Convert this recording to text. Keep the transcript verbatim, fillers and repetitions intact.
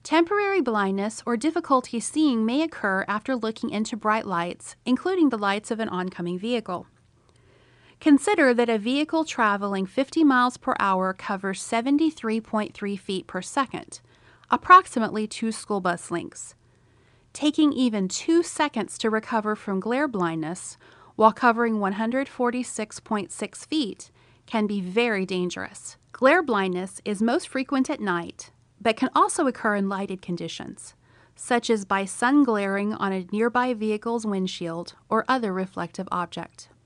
Temporary blindness or difficulty seeing may occur after looking into bright lights, including the lights of an oncoming vehicle. Consider that a vehicle traveling fifty miles per hour covers seventy-three point three feet per second, approximately two school bus lengths. Taking even two seconds to recover from glare blindness while covering one hundred forty-six point six feet can be very dangerous. Glare blindness is most frequent at night, but can also occur in lighted conditions, such as by sun glaring on a nearby vehicle's windshield or other reflective object.